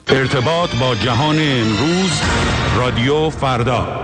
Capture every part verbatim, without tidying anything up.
ارتباط با جهان امروز، رادیو فردا.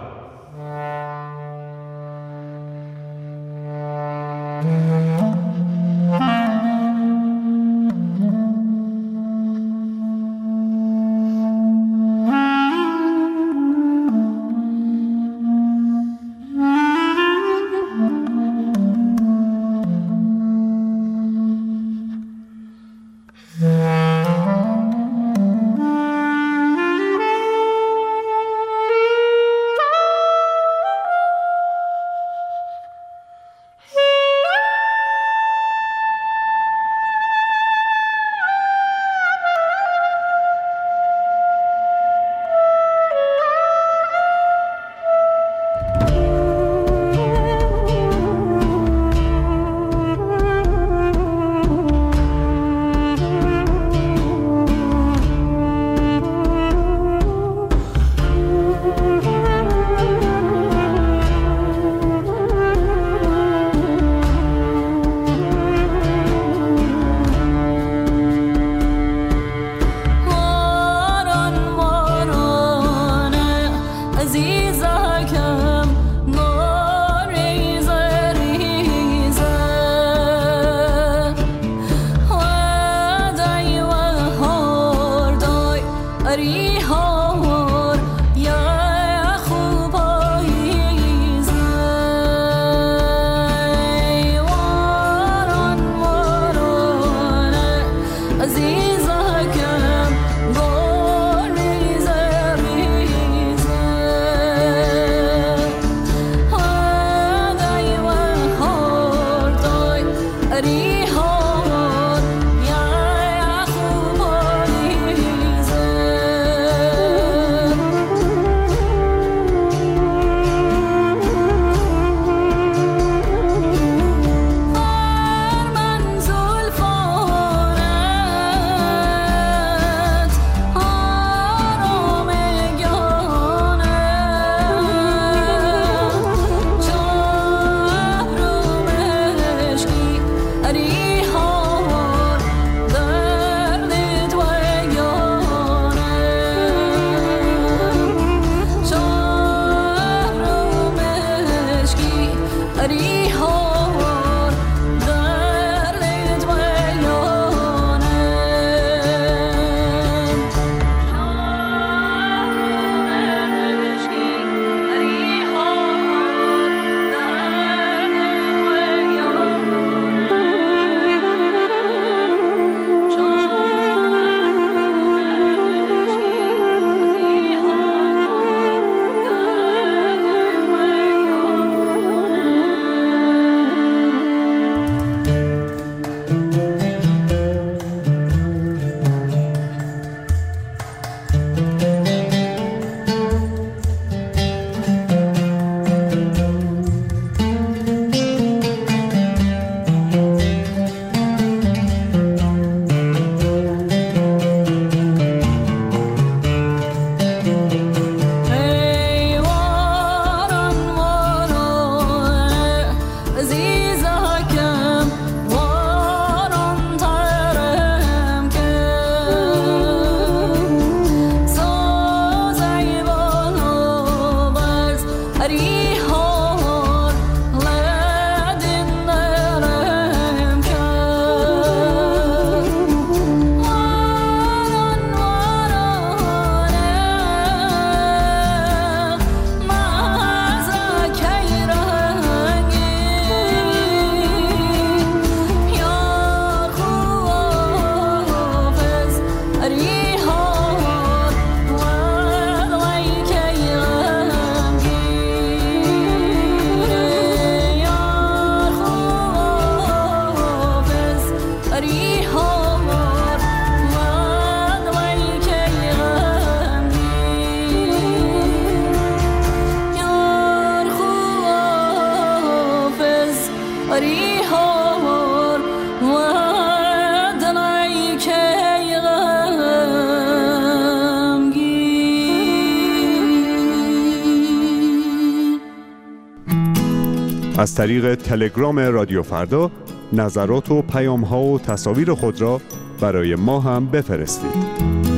از طریق تلگرام رادیو فردا نظرات و پیام‌ها و تصاویر خود را برای ما هم بفرستید.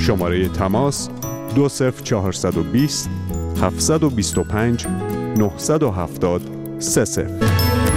شماره تماس دو صفر چهارصد و بیست هفتصد و بیست و پنج نهصد و هفتاد سه صفر.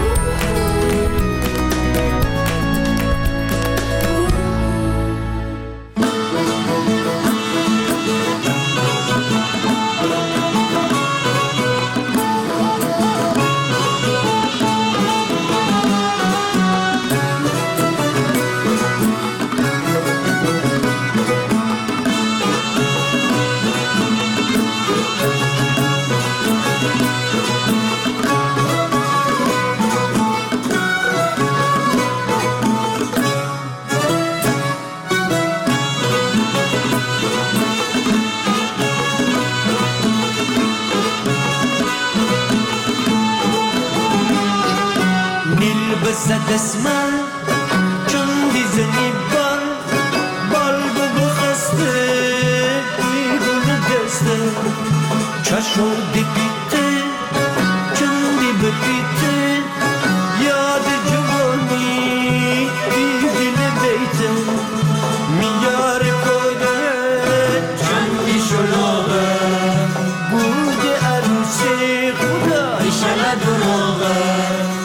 بزد اسمم چون دیزنی بال بال بگو خسته بیگونه دسته چشم دی بیته چون دی ببیته یاد جوانی دیدین بیته میار کوده چون دی شلوغه بود عروسی خدا ایشالا دروغه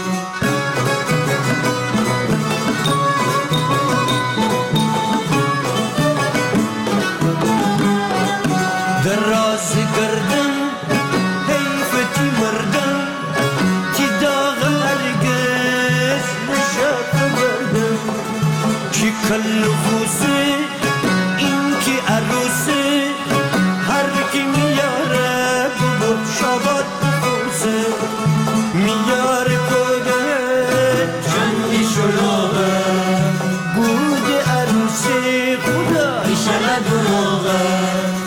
کل خوزه این که عروسه هر کی میاره بود شبات بخوزه میاره کده چندی شلوغه بود عروسه خدا ایشالا دروغه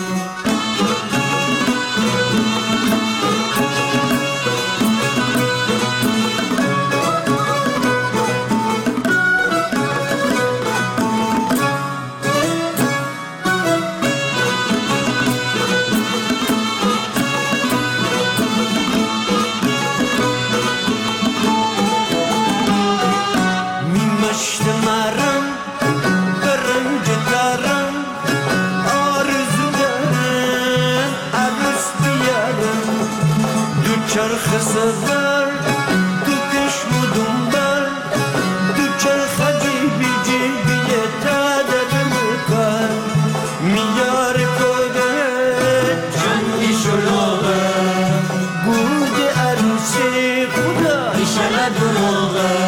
چرخ سفر تو کشم و دنبال تو چرخ جیبی جیبی تادر مکار میار کده چندی شلوغه بود عروسی خدا ایشالا دروغه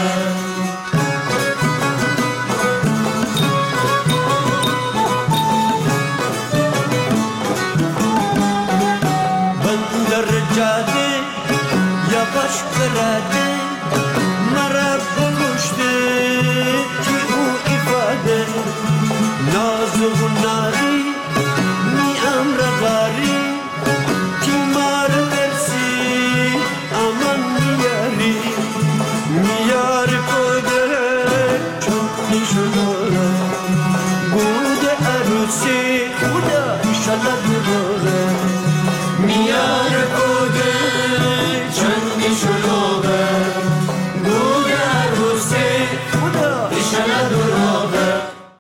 بندر جاده یواش کرده مرا بکشته که او ifade ناز و ناری می امرغاری که مار برسی امان میاری میار کده چون نشونه بود عروسی خدا ایشالا دروغه میار کده چندی شلوغه بود عروسی خدا ایشالا دروغه.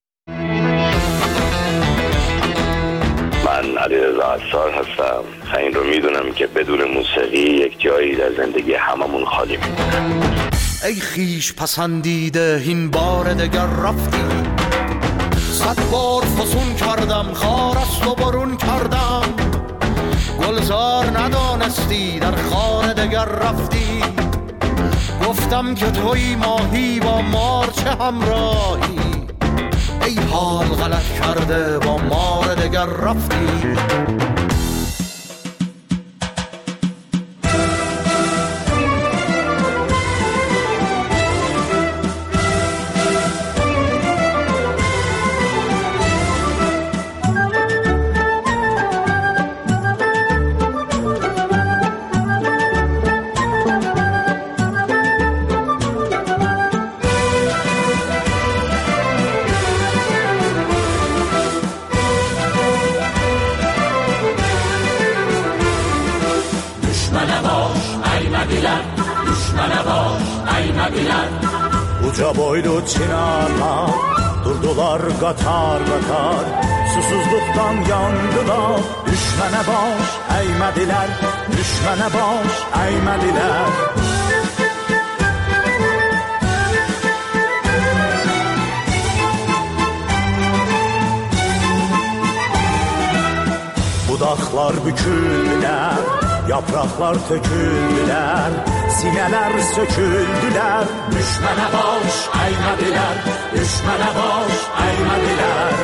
من علیرضا عصار هستم. این رو میدونم که بدون موسیقی یک جایی در زندگی هممون خالی میمونه. ای خیش پسندیده این بار دگر رفتی، صد بار فسون کردم خار است و برون کردم، گلزار ندانستی در خانه دگر رفتی، گفتم که توی ماهی با مار چه همراهی، ای حال غلط کرده با مار دگر رفتی. Uca boylu çinarlar durdular katar katar, susuzluqdan yandılar. Düşmənə baş əymədilər, düşmənə baş əymədilər. Budaqlar büküldülər, yapraqlar töküldülər, sinələr söküldülər. Düşmənə baş əymədilər, düşmənə baş əymədilər.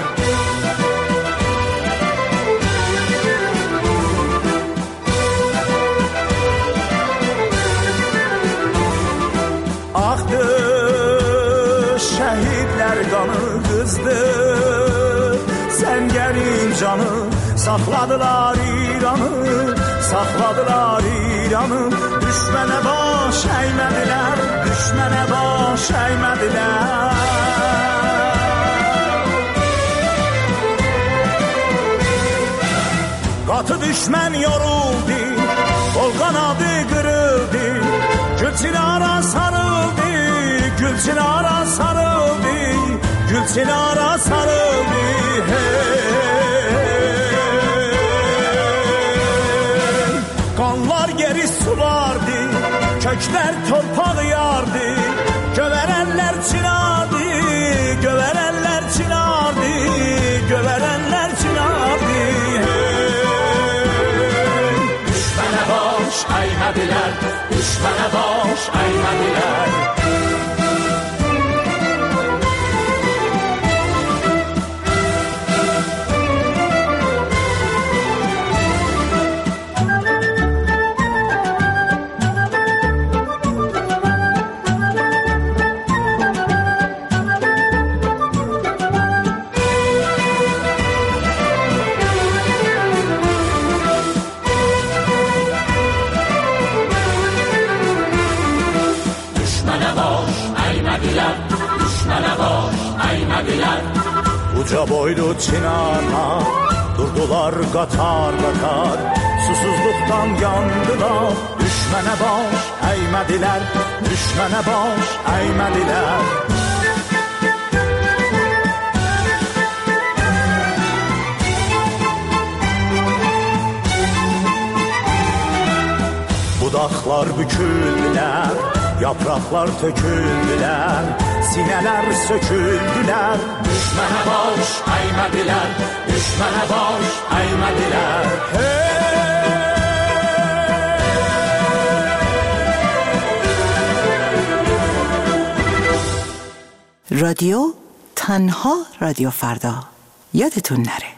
Axdı şəhidlər qanı qızdı, səngərin canı. Saxladılar İranı, saxladılar İranı. Düşmənə baş əymədilər, düşmənə baş əymədilər. Qatı düşmən yoruldu, qol qanadı qırıldı. Gülçinara sarıldı, Gülçinara sarıldı, Gülçinara sarıldı. Qanlar geri sulardı, köklər torpaq yardı. Gövərənlər çinardı, gövərənlər çinardı, gövərənlər çinardı. Düşmənə baş əymədilər, düşmənə baş əymədilər. Uca boylu çinarlar durdular qatar qatar. Susuzluqdan yandılar, düşmənə baş əymədilər, düşmənə baş əymədilər. Budaqlar büküldülər, yapraqlar töküldülər, sinələr söküldülər. Düşmənə baş əymədilər, düşmənə baş əymədilər. رادیو تنها رادیو فردا. یادتون نره.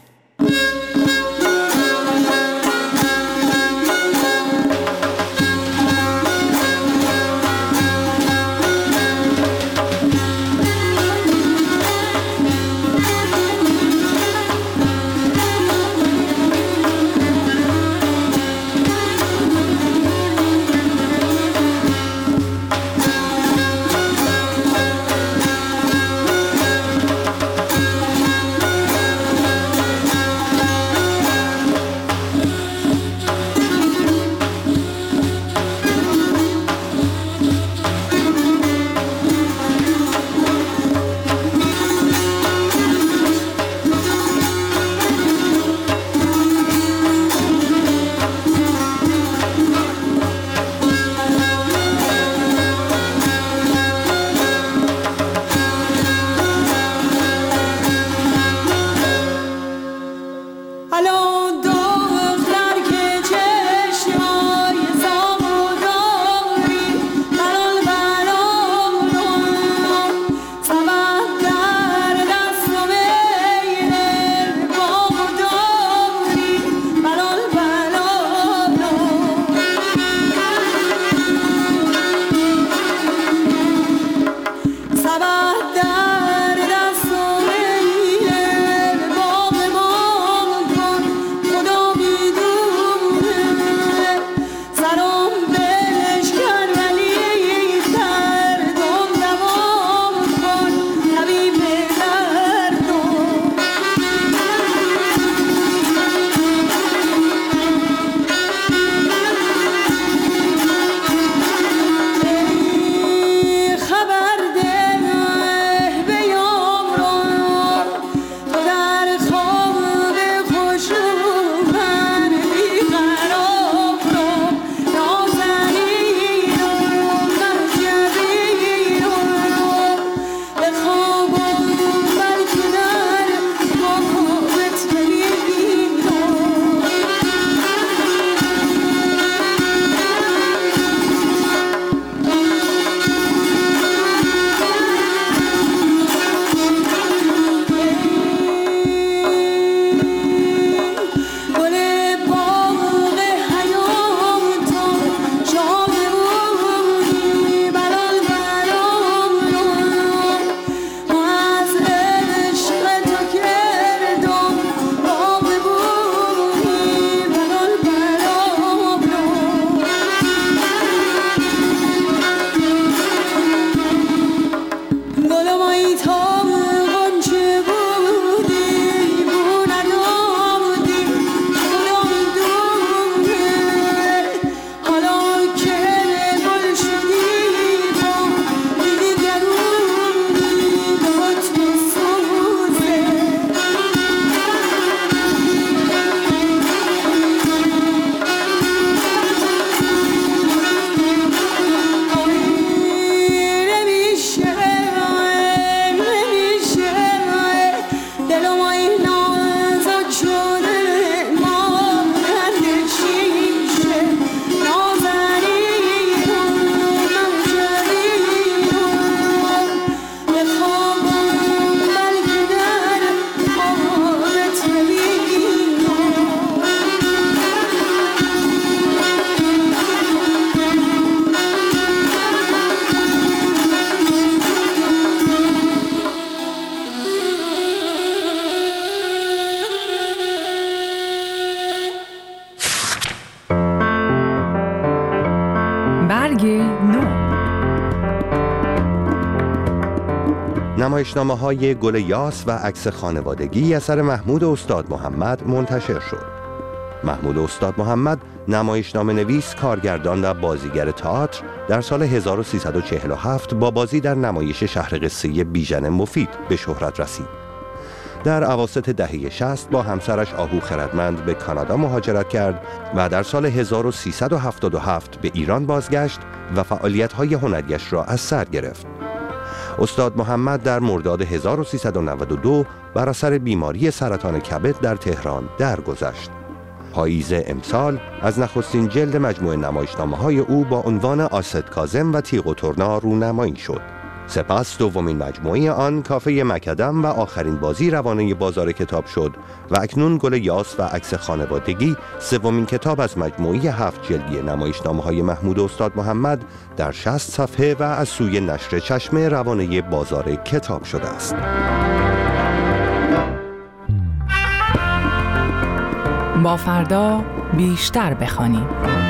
نمایشنامه‌های گل یاس و عکس خانوادگی اثر محمود استاد محمد منتشر شد. محمود استاد محمد نمایشنامه نویس، کارگردان و بازیگر تئاتر در سال هزار و سیصد و چهل و هفت با بازی در نمایش شهر قصه بیژن مفید به شهرت رسید. در اواسط دهه شصت با همسرش آهو خردمند به کانادا مهاجرت کرد و در سال هزار و سیصد و هفتاد و هفت به ایران بازگشت و فعالیت‌های هنریش را از سر گرفت. استاد محمد در مرداد هزار و سیصد و نود و دو بر اثر بیماری سرطان کبد در تهران درگذشت. پاییز امسال از نخستین جلد مجموعه نمایشنامه‌های او با عنوان آست کاظم و تیغ و ترنا رونمایی شد. سپس دومین مجموعه آن کافه مکدم و آخرین بازی روانه بازار کتاب شد و اکنون گل یاس و عکس خانوادگی سومین کتاب از مجموعه هفت جلدی نمایشنامه‌های محمود استاد محمد در شصت صفحه و از سوی نشر چشمه روانه بازار کتاب شده است. با فردا بیشتر بخوانیم.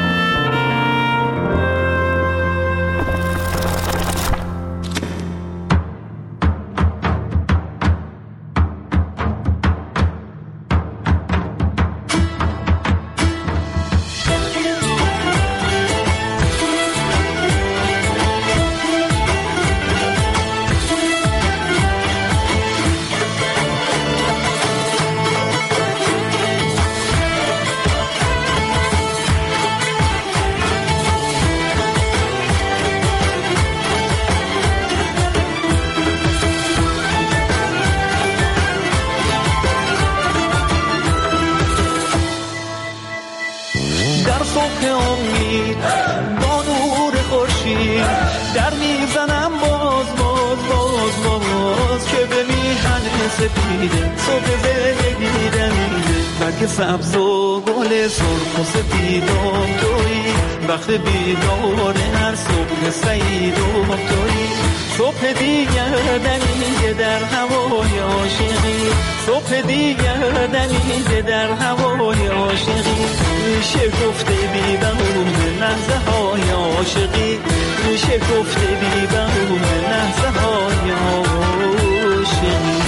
در میزنم باز باز باز باز که به میهن سپیده صبح زندگی دمیده برگ سبز و گل سرخ و سپیدم توی وقت بیدار هر صبح سعید و توی صبح دیگر دمیده در هوای عاشقی صبح دیگر دمیده در هوای عاشقی میشه گفته بی بهونه لحظه های عاشقی میشه گفته بی بهونه لحظه های عاشقی.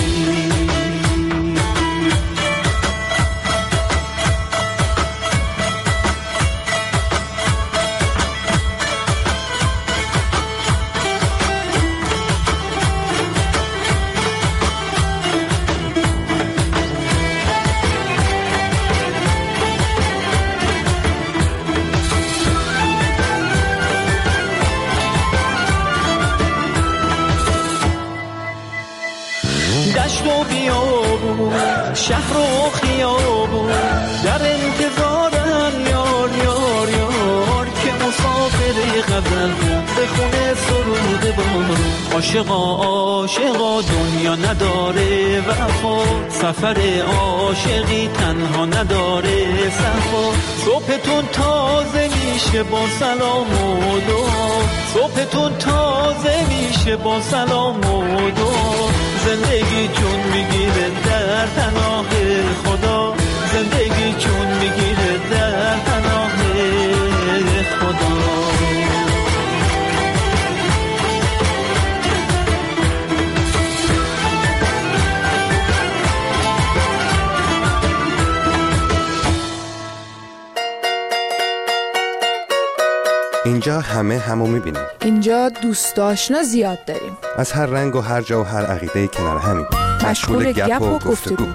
دشت و بیابون شهر و خیابون در انتظارن یار یار یار که مسافر غزل به خونه سرود بارون عاشقا عاشقا دنیا نداره وفا سفر عاشقی تنها نداره صفا صبحتون تازه میشه با سلام و دعا صبحتون تازه میشه با سلام و دعا زندگی چون میگیره در پناه خدا زندگی چون میگیره در پناه خدا. اینجا همه همو میبینیم. اینجا دوست آشنا زیاد داریم. از هر رنگ و هر جا و هر عقیده کنار همین. مشغول گپ و گفتگو.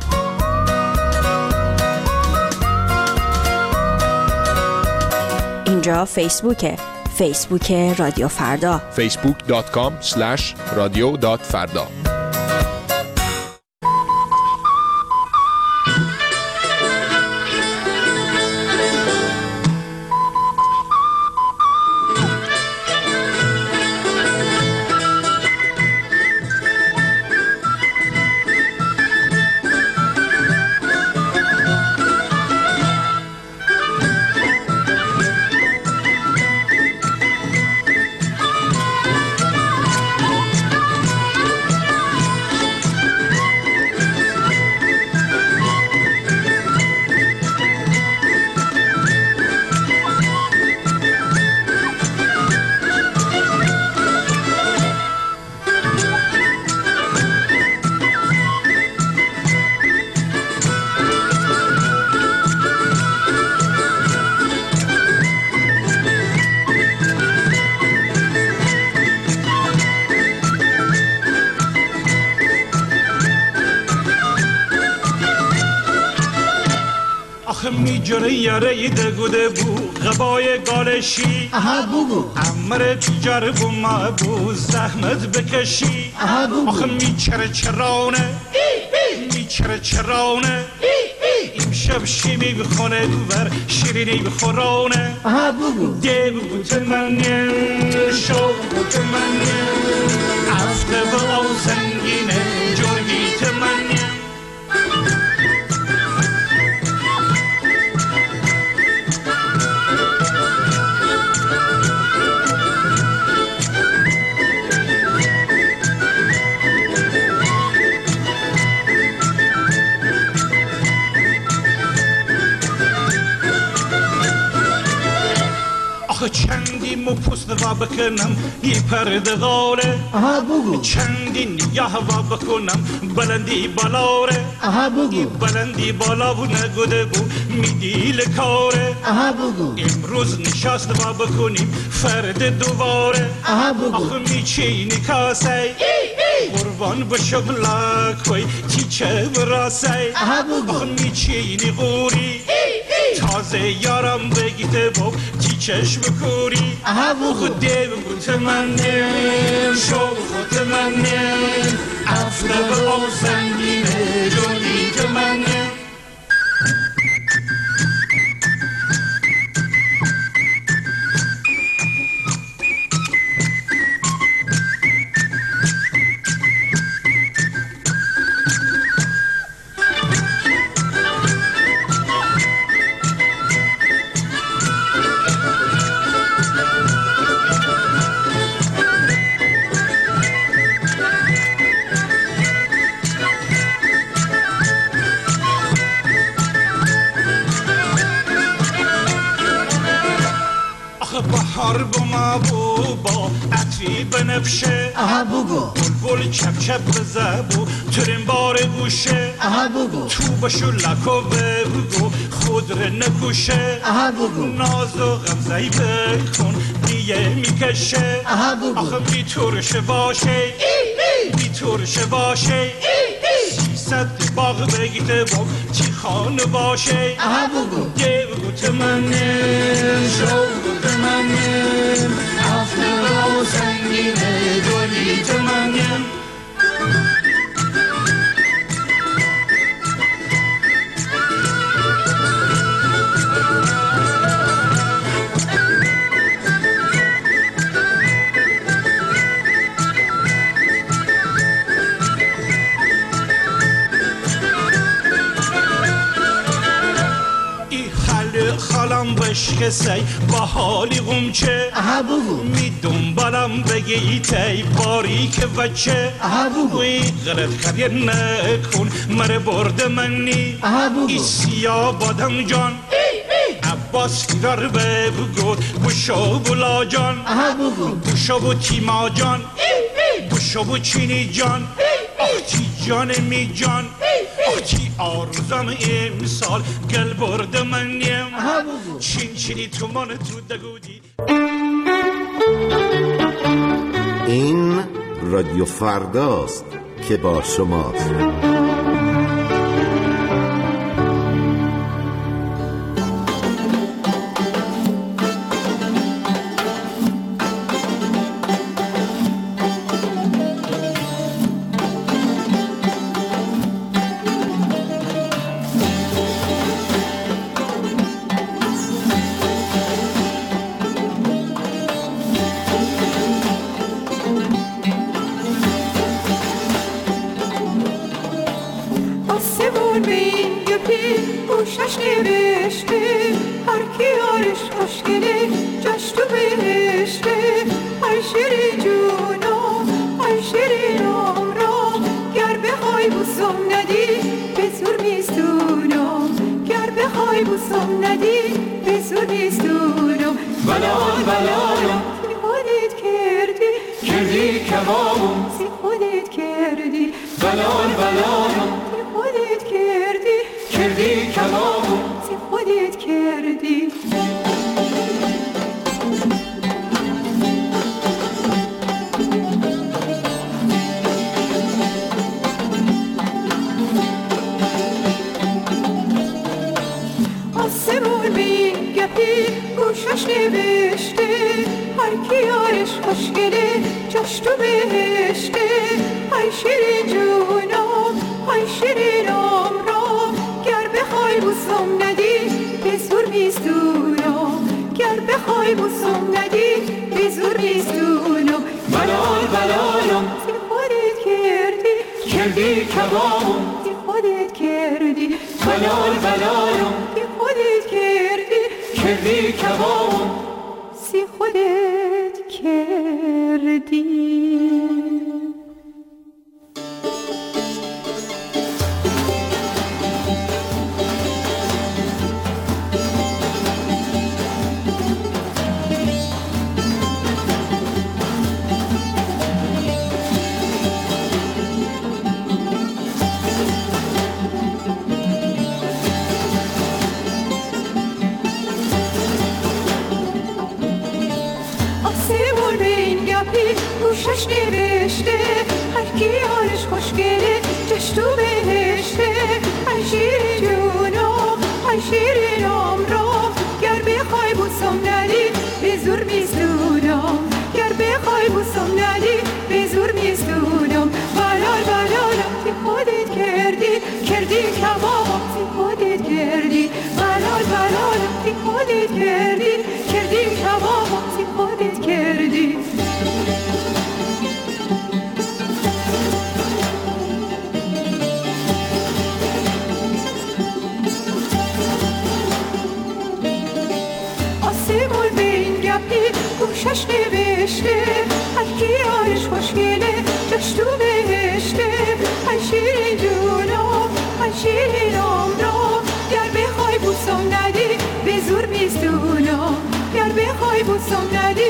اینجا فیسبوکه. فیسبوک رادیو فردا. فیسبوک دات کام اسلش رادیو دات فردا. آخه می جره یاره دگوده بو غبای گالشی اها بگو امر جر بو ما بو زحمت بکشی اها بگو آخه می چره چرانه می چره چرانه امشب شیمی بخونه دوبر شیرینی بخورانه اها بگو ده بگو تمنیم شو بگو تمنیم افته و او زنگینه جرگی تمنیم چندی مو پوست و بکنم یه پرده غاره اها بگو چندی نگاه و بکنم بلندی بالاره اها بگو بلندی بالا و نگوده بو میدیل کاره اها بگو امروز نشست و بکنیم فرد دوباره اها بگو آخه میچینی کاسه قربان بشو بلاکوی تیچه براسه اها بگو آخه میچینی غوری تازه یارم بگیده باب تیچش بکوری اها بگو خود بگو تمنیم شو خود تمنیم افته و آو زنگینه جونی تمنیم بهار بما بو با عطری بنفشه اها بگو بلبل چپ چپ بزبو ترین بار گوشه اها بگو تو بشو لکو بگو خود رو نکوشه اها بگو ناز و غمزهی بکن دیگه میکشه اها بگو آخه بی ترشه باشه بی ترشه باشه سیصد باغ بگیده با چی خانه باشه اها بگو ده بگو تمنیم شو بگو تمنیم افته و سنگینه گلی تمنیم خالم بشک سی با حالی غمچه اها بگو می دنبالم بگی تی باریک وچه اها بگو وی غلط خریر نکن مره برد منی اها بگو ای سیاه بادم جان عباس فرار بگو بوشو بولا جان اها بگو بوشو بو تیما جان بوشو بو چینی جان آخ تی جان می جان آخ تی آرزم امسال گل برد منیم چین چینی تو من تو دگودی. این رادیو فرداست که با شماست. آسمون به این گپی گوشش نوشته هر کی یارش خوشگله جاش تو بهشته های شیرین جونم های شیرینم را گر بخوای بوسم ندی به زور میستونم گر بخوای بوسم ندی به زور میستونم بلال بلالم تی خودت کردی کردی کبابم تی خودت کردی بلال بلالم تی خودت کردی کردی کبابم سی خودت کردی. گوشش نوشته هر کی یارش خوشگله جاش تو بهشته ای شیرین جونم ای شیرینم را گر بخوای بوسم ندی به زور میستونم گر بخوای بوسم ندی به زور میستونم بلال بلالم تی خودت کردی کردی کبابم تی خودت کردی بلال بلالم تی خودت کردی کردی کبابم تی خودت کردی. گوشش نوشته هر کی یارش خوشگله جاش تو بهشته ای شیرین جونم ای شیرینم را گر بخوای بوسم ندی به زور میستونم گر بخوای بوسم ندی